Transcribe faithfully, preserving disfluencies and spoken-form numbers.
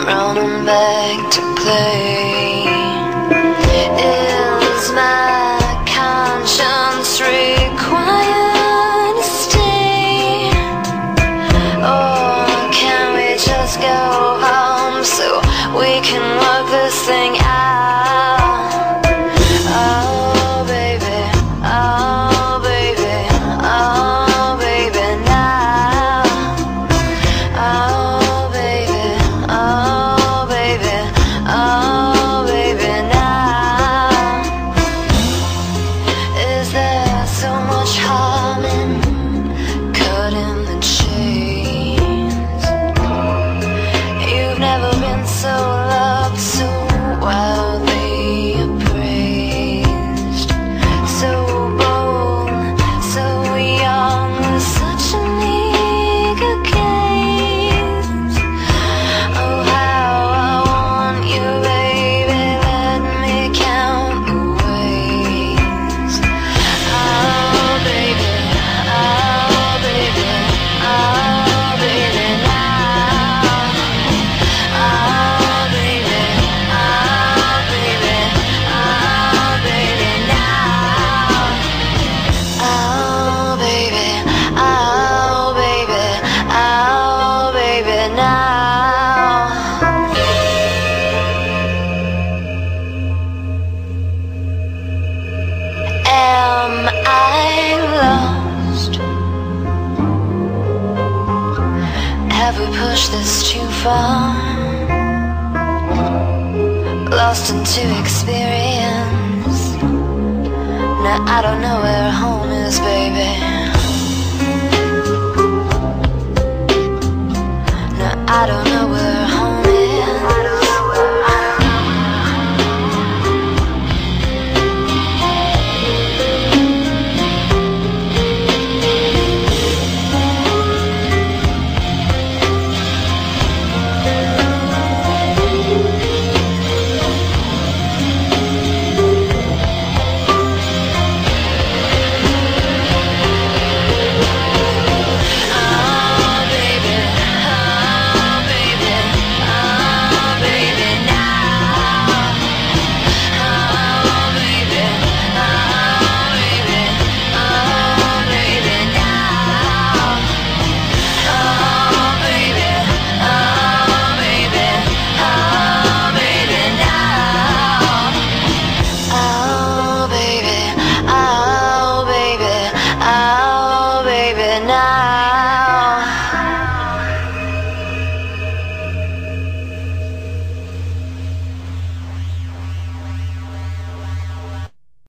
running back to play. Is my conscience required to stay? Or can we just go home so we can work this thing out? Oh baby, oh baby, oh baby now. Oh baby, oh baby, oh baby now. Is there so much harm in cutting the chains? You've never been so loved, so wildly appraised, so bold, so young, with such an eager gaze. Oh how I want you, baby, let me count the ways. Oh baby, oh baby, oh baby now. Oh baby, oh baby, oh baby now. Oh baby, oh baby, oh baby now. Am I lost? Have we pushed this too far? Lost into experience. Now I don't know where home is, baby. Now I don't know where home is. Oh baby, now.